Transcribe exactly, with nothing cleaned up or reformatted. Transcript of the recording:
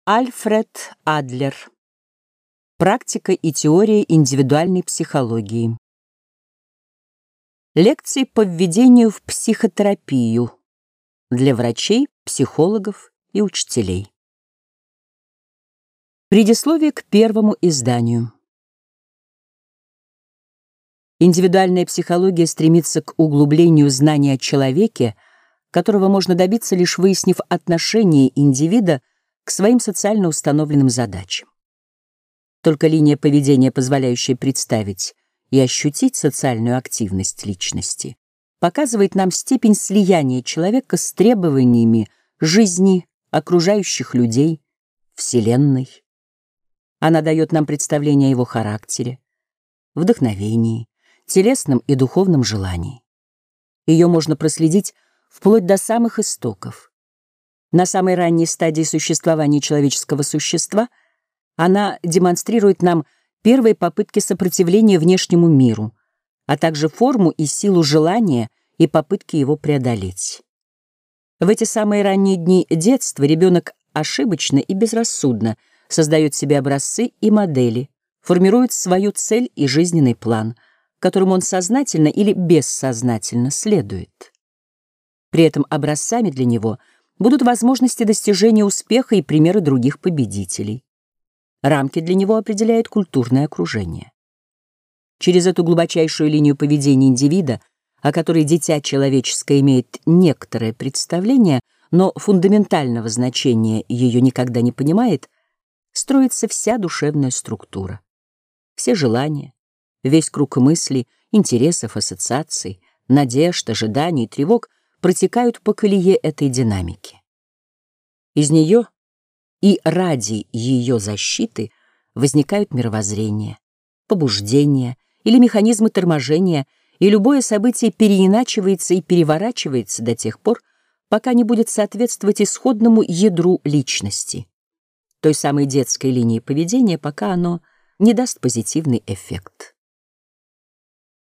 Альфред Адлер. Практика и теория индивидуальной психологии. Лекции по введению в психотерапию для врачей, психологов и учителей. Предисловие к первому изданию. Индивидуальная психология стремится к углублению знания о человеке, которого можно добиться, лишь выяснив отношение индивида к своим социально установленным задачам. Только линия поведения, позволяющая представить и ощутить социальную активность личности, показывает нам степень слияния человека с требованиями жизни, окружающих людей, Вселенной. Она дает нам представление о его характере, вдохновении, телесном и духовном желании. Ее можно проследить вплоть до самых истоков. На самой ранней стадии существования человеческого существа она демонстрирует нам первые попытки сопротивления внешнему миру, а также форму и силу желания и попытки его преодолеть. В эти самые ранние дни детства ребенок ошибочно и безрассудно создает себе образцы и модели, формирует свою цель и жизненный план, которому он сознательно или бессознательно следует. При этом образцами для него будут возможности достижения успеха и примеры других победителей. Рамки для него определяет культурное окружение. Через эту глубочайшую линию поведения индивида, о которой дитя человеческое имеет некоторое представление, но фундаментального значения ее никогда не понимает, строится вся душевная структура. Все желания, весь круг мыслей, интересов, ассоциаций, надежд, ожиданий, тревог протекают по колее этой динамики. Из нее и ради ее защиты возникают мировоззрение, побуждения или механизмы торможения, и любое событие переиначивается и переворачивается до тех пор, пока не будет соответствовать исходному ядру личности, той самой детской линии поведения, пока оно не даст позитивный эффект.